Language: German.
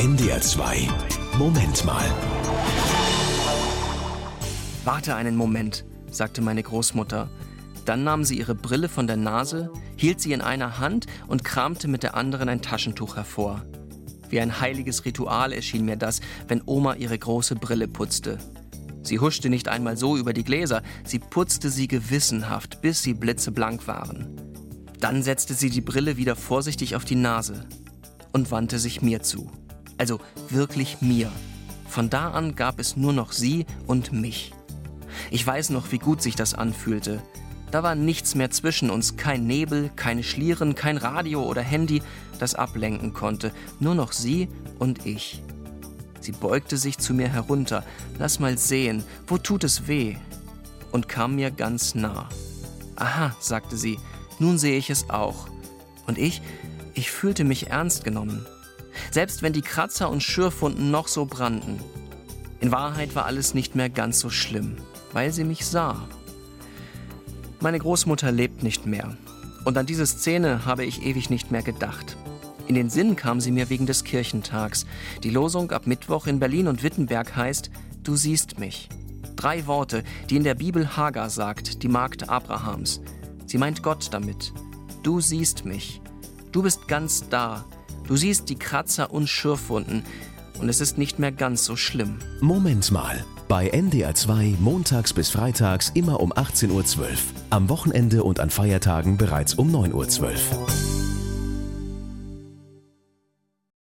NDR 2 Moment mal. »Warte einen Moment«, sagte meine Großmutter. Dann nahm sie ihre Brille von der Nase, hielt sie in einer Hand und kramte mit der anderen ein Taschentuch hervor. Wie ein heiliges Ritual erschien mir das, wenn Oma ihre große Brille putzte. Sie huschte nicht einmal so über die Gläser, sie putzte sie gewissenhaft, bis sie blitzeblank waren. Dann setzte sie die Brille wieder vorsichtig auf die Nase und wandte sich mir zu. Also wirklich mir. Von da an gab es nur noch sie und mich. Ich weiß noch, wie gut sich das anfühlte. Da war nichts mehr zwischen uns, kein Nebel, keine Schlieren, kein Radio oder Handy, das ablenken konnte. Nur noch sie und ich. Sie beugte sich zu mir herunter. Lass mal sehen, wo tut es weh? Und kam mir ganz nah. Aha, sagte sie, nun sehe ich es auch. Und ich fühlte mich ernst genommen. Selbst wenn die Kratzer und Schürfwunden noch so brannten. In Wahrheit war alles nicht mehr ganz so schlimm, weil sie mich sah. Meine Großmutter lebt nicht mehr. Und an diese Szene habe ich ewig nicht mehr gedacht. In den Sinn kam sie mir wegen des Kirchentags. Die Losung ab Mittwoch in Berlin und Wittenberg heißt: Du siehst mich. 3 Worte, die in der Bibel Hagar sagt, die Magd Abrahams. Sie meint Gott damit. Du siehst mich. Du bist ganz da. Du siehst die Kratzer und Schürfwunden. Und es ist nicht mehr ganz so schlimm. Moment mal. Bei NDR 2 montags bis freitags immer um 18:12 Uhr. Am Wochenende und an Feiertagen bereits um 9:12 Uhr.